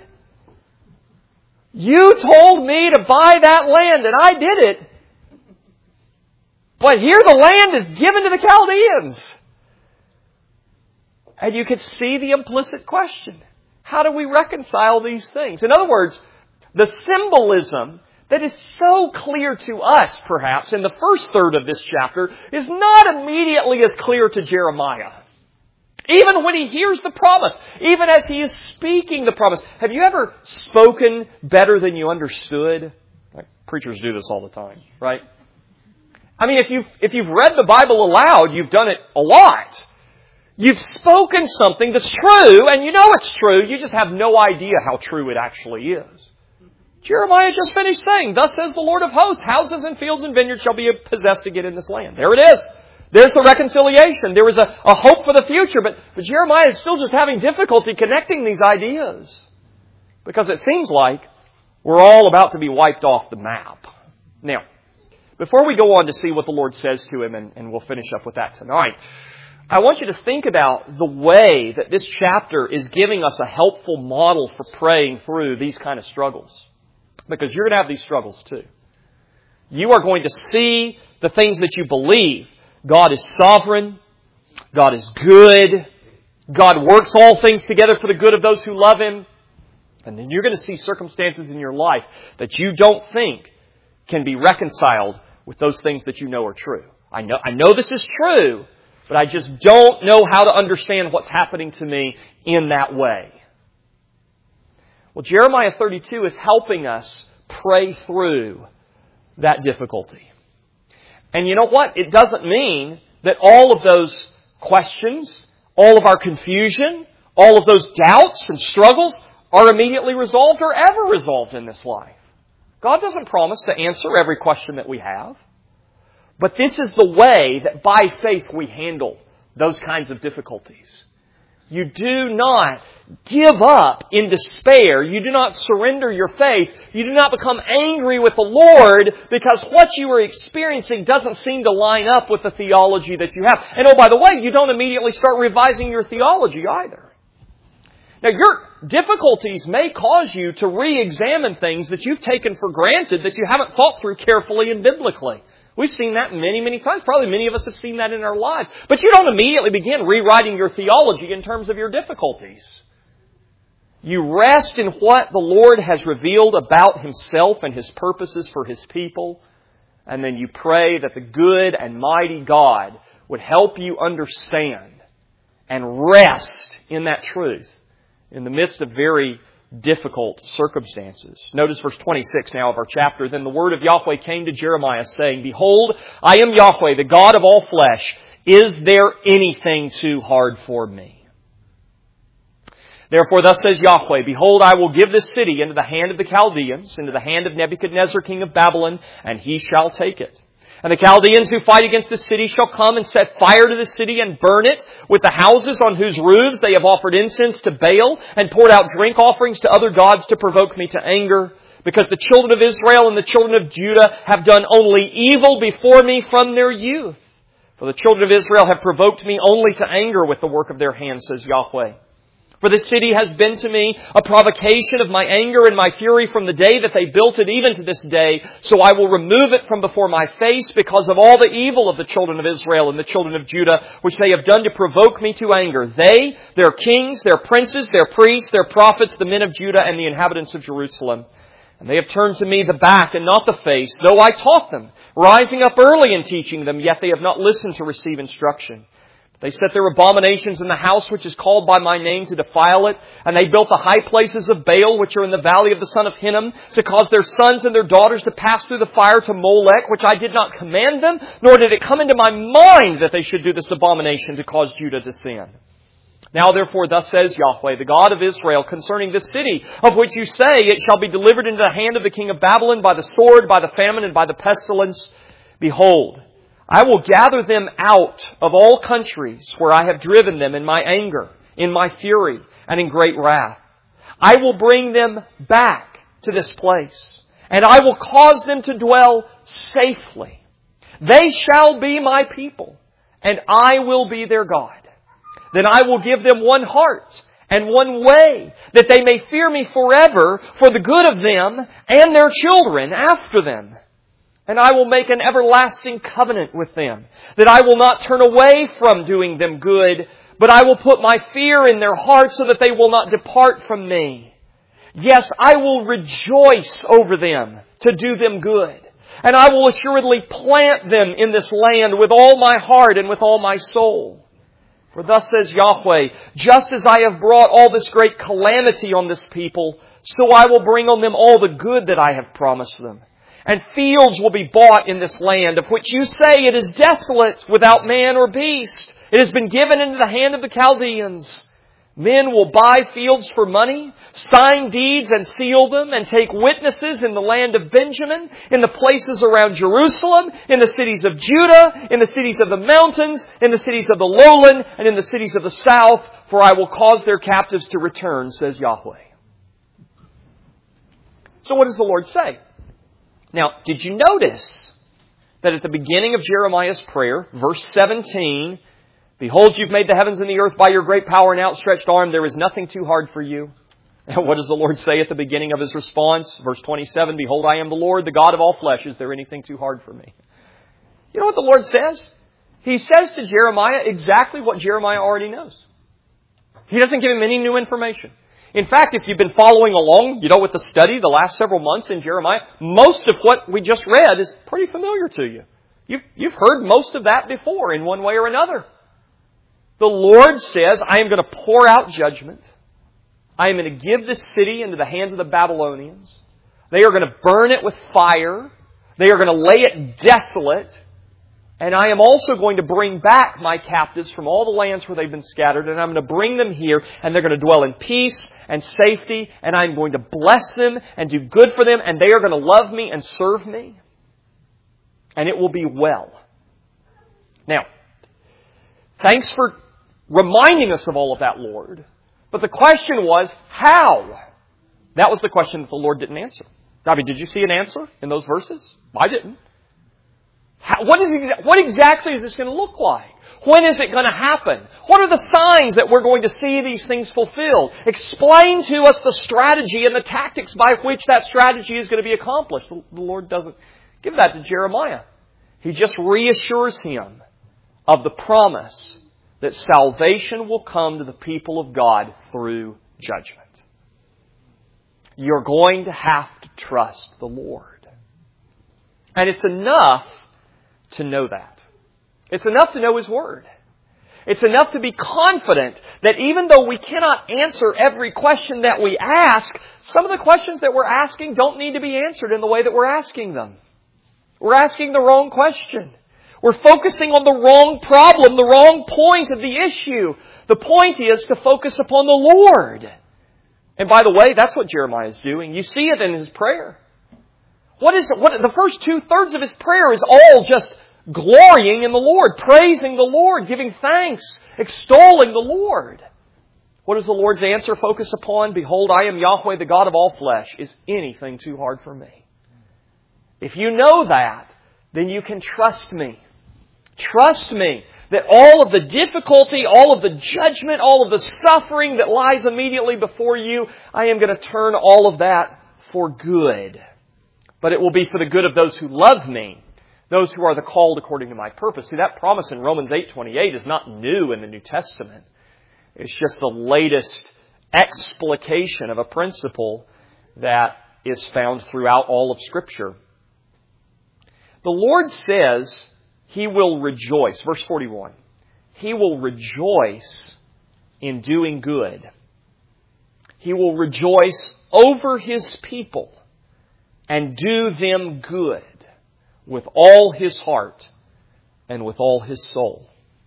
you told me to buy that land, and I did it. But here the land is given to the Chaldeans. And you could see the implicit question. How do we reconcile these things? In other words, the symbolism that is so clear to us, perhaps, in the first third of this chapter, is not immediately as clear to Jeremiah. Even when he hears the promise, even as he is speaking the promise. Have you ever spoken better than you understood? Like, preachers do this all the time, right? I mean, if you've, if you've read the Bible aloud, you've done it a lot. You've spoken something that's true, and you know it's true, you just have no idea how true it actually is. Jeremiah just finished saying, thus says the Lord of hosts, houses and fields and vineyards shall be possessed again in this land. There it is. There's the reconciliation. There was a, a hope for the future, but, but Jeremiah is still just having difficulty connecting these ideas. Because it seems like we're all about to be wiped off the map. Now, before we go on to see what the Lord says to him, and, and we'll finish up with that tonight, I want you to think about the way that this chapter is giving us a helpful model for praying through these kind of struggles. Because you're going to have these struggles too. You are going to see the things that you believe. God is sovereign. God is good. God works all things together for the good of those who love Him. And then you're going to see circumstances in your life that you don't think can be reconciled with those things that you know are true. I know, I know this is true, but I just don't know how to understand what's happening to me in that way. Well, Jeremiah thirty-two is helping us pray through that difficulty. And you know what? It doesn't mean that all of those questions, all of our confusion, all of those doubts and struggles are immediately resolved or ever resolved in this life. God doesn't promise to answer every question that we have. But this is the way that by faith we handle those kinds of difficulties. You do not give up in despair. You do not surrender your faith. You do not become angry with the Lord because what you are experiencing doesn't seem to line up with the theology that you have. And oh, by the way, you don't immediately start revising your theology either. Now, your difficulties may cause you to re-examine things that you've taken for granted that you haven't thought through carefully and biblically. We've seen that many, many times. Probably many of us have seen that in our lives. But you don't immediately begin rewriting your theology in terms of your difficulties. You rest in what the Lord has revealed about Himself and His purposes for His people. And then you pray that the good and mighty God would help you understand and rest in that truth in the midst of very difficult circumstances. Notice verse twenty-six now of our chapter. Then the word of Yahweh came to Jeremiah, saying, Behold, I am Yahweh, the God of all flesh. Is there anything too hard for me? Therefore thus says Yahweh, Behold, I will give this city into the hand of the Chaldeans, into the hand of Nebuchadnezzar, king of Babylon, and he shall take it. And the Chaldeans who fight against the city shall come and set fire to the city and burn it with the houses on whose roofs they have offered incense to Baal and poured out drink offerings to other gods to provoke me to anger. Because the children of Israel and the children of Judah have done only evil before me from their youth. For the children of Israel have provoked me only to anger with the work of their hands, says Yahweh. For the city has been to me a provocation of my anger and my fury from the day that they built it even to this day. So I will remove it from before my face because of all the evil of the children of Israel and the children of Judah, which they have done to provoke me to anger. They, their kings, their princes, their priests, their prophets, the men of Judah, and the inhabitants of Jerusalem. And they have turned to me the back and not the face, though I taught them, rising up early and teaching them, yet they have not listened to receive instruction. They set their abominations in the house which is called by my name to defile it. And they built the high places of Baal, which are in the valley of the son of Hinnom, to cause their sons and their daughters to pass through the fire to Molech, which I did not command them, nor did it come into my mind that they should do this abomination to cause Judah to sin. Now therefore thus says Yahweh, the God of Israel, concerning this city, of which you say, it shall be delivered into the hand of the king of Babylon by the sword, by the famine, and by the pestilence. Behold, I will gather them out of all countries where I have driven them in my anger, in my fury, and in great wrath. I will bring them back to this place, and I will cause them to dwell safely. They shall be my people, and I will be their God. Then I will give them one heart and one way, that they may fear me forever for the good of them and their children after them. And I will make an everlasting covenant with them, that I will not turn away from doing them good, but I will put my fear in their hearts so that they will not depart from me. Yes, I will rejoice over them to do them good. And I will assuredly plant them in this land with all my heart and with all my soul. For thus says Yahweh, just as I have brought all this great calamity on this people, so I will bring on them all the good that I have promised them. And fields will be bought in this land, of which you say it is desolate, without man or beast. It has been given into the hand of the Chaldeans. Men will buy fields for money, sign deeds and seal them, and take witnesses in the land of Benjamin, in the places around Jerusalem, in the cities of Judah, in the cities of the mountains, in the cities of the lowland, and in the cities of the south, for I will cause their captives to return, says Yahweh. So what does the Lord say? Now, did you notice that at the beginning of Jeremiah's prayer, verse seventeen, Behold, you've made the heavens and the earth by your great power and outstretched arm. There is nothing too hard for you. And what does the Lord say at the beginning of His response? Verse twenty-seven, Behold, I am the Lord, the God of all flesh. Is there anything too hard for me? You know what the Lord says? He says to Jeremiah exactly what Jeremiah already knows. He doesn't give him any new information. In fact, if you've been following along, you know, with the study the last several months in Jeremiah, most of what we just read is pretty familiar to you. You've, you've heard most of that before in one way or another. The Lord says, I am going to pour out judgment. I am going to give this city into the hands of the Babylonians. They are going to burn it with fire. They are going to lay it desolate. And I am also going to bring back my captives from all the lands where they've been scattered, and I'm going to bring them here, and they're going to dwell in peace and safety, and I'm going to bless them and do good for them, and they are going to love me and serve me. And it will be well. Now, thanks for reminding us of all of that, Lord. But the question was, how? That was the question that the Lord didn't answer. I mean, did you see an answer in those verses? I didn't. How, what, is, what exactly is this going to look like? When is it going to happen? What are the signs that we're going to see these things fulfilled? Explain to us the strategy and the tactics by which that strategy is going to be accomplished. The Lord doesn't give that to Jeremiah. He just reassures him of the promise that salvation will come to the people of God through judgment. You're going to have to trust the Lord. And it's enough to know that. It's enough to know His Word. It's enough to be confident that even though we cannot answer every question that we ask, some of the questions that we're asking don't need to be answered in the way that we're asking them. We're asking the wrong question. We're focusing on the wrong problem, the wrong point of the issue. The point is to focus upon the Lord. And by the way, that's what Jeremiah is doing. You see it in his prayer. What is it? What, the first two-thirds of his prayer is all just glorying in the Lord, praising the Lord, giving thanks, extolling the Lord. What does the Lord's answer focus upon? Behold, I am Yahweh, the God of all flesh. Is anything too hard for me? If you know that, then you can trust me. Trust me that all of the difficulty, all of the judgment, all of the suffering that lies immediately before you, I am going to turn all of that for good. But it will be for the good of those who love me, those who are the called according to my purpose. See, that promise in Romans eight twenty-eight is not new in the New Testament. It's just the latest explication of a principle that is found throughout all of Scripture. The Lord says He will rejoice. Verse forty-one. He will rejoice in doing good. He will rejoice over His people and do them good with all His heart and with all His soul.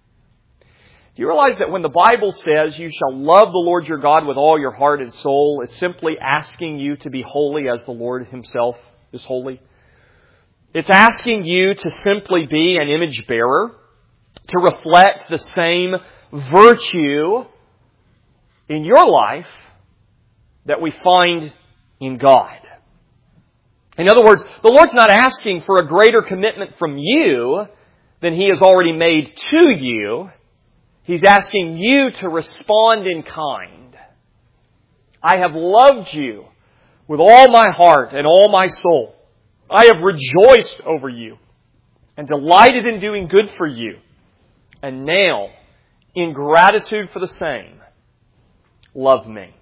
Do you realize that when the Bible says you shall love the Lord your God with all your heart and soul, it's simply asking you to be holy as the Lord Himself is holy? It's asking you to simply be an image bearer, to reflect the same virtue in your life that we find in God. In other words, the Lord's not asking for a greater commitment from you than He has already made to you. He's asking you to respond in kind. I have loved you with all my heart and all my soul. I have rejoiced over you and delighted in doing good for you. And now, in gratitude for the same, love me.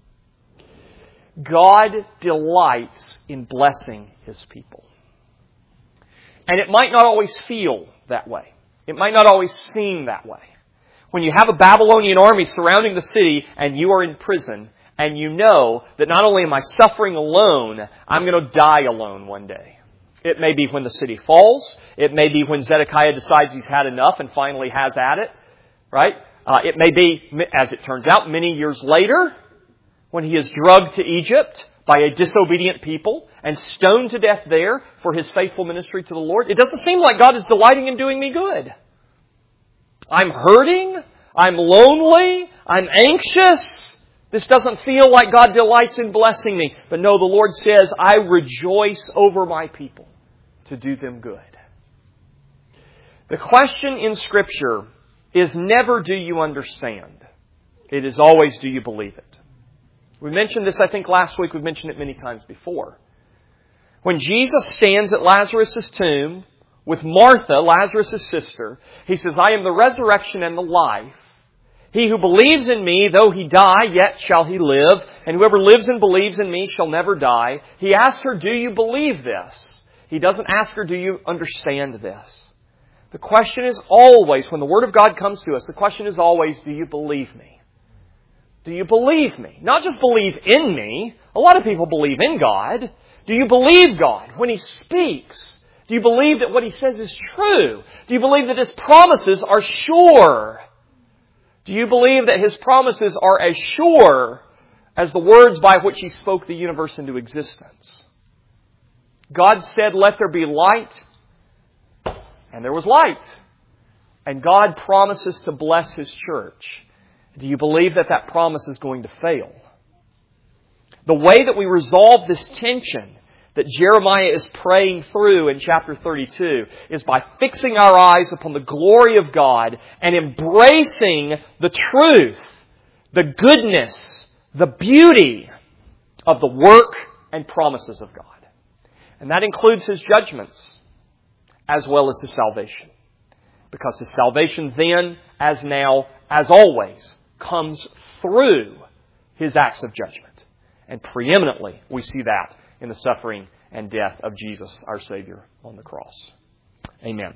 God delights in blessing His people. And it might not always feel that way. It might not always seem that way. When you have a Babylonian army surrounding the city and you are in prison, and you know that not only am I suffering alone, I'm going to die alone one day. It may be when the city falls. It may be when Zedekiah decides he's had enough and finally has at it. Right? Uh, it may be, as it turns out, many years later, when he is drugged to Egypt by a disobedient people and stoned to death there for his faithful ministry to the Lord. It doesn't seem like God is delighting in doing me good. I'm hurting. I'm lonely. I'm anxious. This doesn't feel like God delights in blessing me. But no, the Lord says, I rejoice over my people to do them good. The question in Scripture is never do you understand. It is always do you believe it. We mentioned this, I think, last week. We've mentioned it many times before. When Jesus stands at Lazarus' tomb with Martha, Lazarus' sister, He says, I am the resurrection and the life. He who believes in me, though he die, yet shall he live. And whoever lives and believes in me shall never die. He asks her, do you believe this? He doesn't ask her, do you understand this? The question is always, when the Word of God comes to us, the question is always, do you believe me? Do you believe me? Not just believe in me. A lot of people believe in God. Do you believe God? When He speaks, Do you believe that what He says is true? Do you believe that His promises are sure? Do you believe that His promises are as sure as the words by which He spoke the universe into existence? God said, "Let there be light," and there was light. And God promises to bless His church. Do you believe that that promise is going to fail? The way that we resolve this tension that Jeremiah is praying through in chapter thirty-two is by fixing our eyes upon the glory of God and embracing the truth, the goodness, the beauty of the work and promises of God. And that includes His judgments as well as His salvation. Because His salvation then, as now, as always, comes through His acts of judgment. And preeminently, we see that in the suffering and death of Jesus, our Savior, on the cross. Amen.